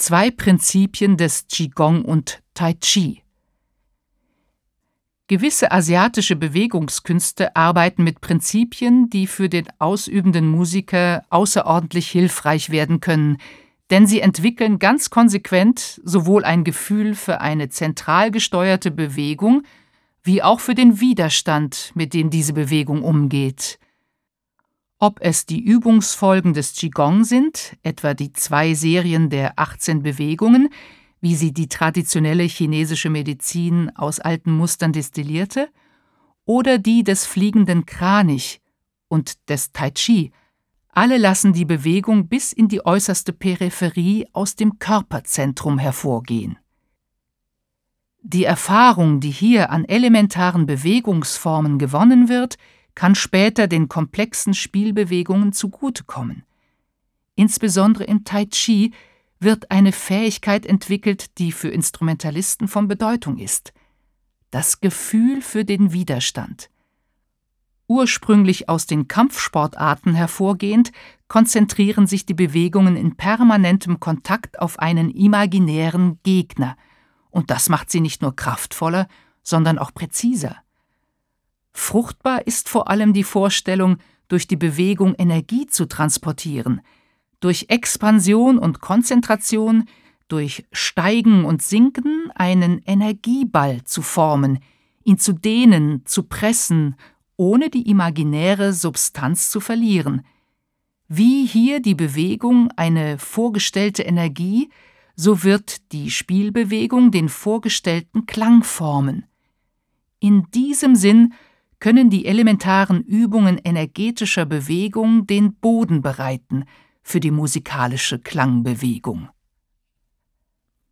2 Prinzipien des Qigong und Tai Chi. Gewisse asiatische Bewegungskünste arbeiten mit Prinzipien, die für den ausübenden Musiker außerordentlich hilfreich werden können, denn sie entwickeln ganz konsequent sowohl ein Gefühl für eine zentral gesteuerte Bewegung, wie auch für den Widerstand, mit dem diese Bewegung umgeht. Ob es die Übungsfolgen des Qigong sind, etwa die 2 Serien der 18 Bewegungen, wie sie die traditionelle chinesische Medizin aus alten Mustern destillierte, oder die des fliegenden Kranich und des Tai Chi, alle lassen die Bewegung bis in die äußerste Peripherie aus dem Körperzentrum hervorgehen. Die Erfahrung, die hier an elementaren Bewegungsformen gewonnen wird, kann später den komplexen Spielbewegungen zugutekommen. Insbesondere im Tai Chi wird eine Fähigkeit entwickelt, die für Instrumentalisten von Bedeutung ist: das Gefühl für den Widerstand. Ursprünglich aus den Kampfsportarten hervorgehend, konzentrieren sich die Bewegungen in permanentem Kontakt auf einen imaginären Gegner, und das macht sie nicht nur kraftvoller, sondern auch präziser. Fruchtbar ist vor allem die Vorstellung, durch die Bewegung Energie zu transportieren, durch Expansion und Konzentration, durch Steigen und Sinken einen Energieball zu formen, ihn zu dehnen, zu pressen, ohne die imaginäre Substanz zu verlieren. Wie hier die Bewegung eine vorgestellte Energie, so wird die Spielbewegung den vorgestellten Klang formen. In diesem Sinn können die elementaren Übungen energetischer Bewegung den Boden bereiten für die musikalische Klangbewegung.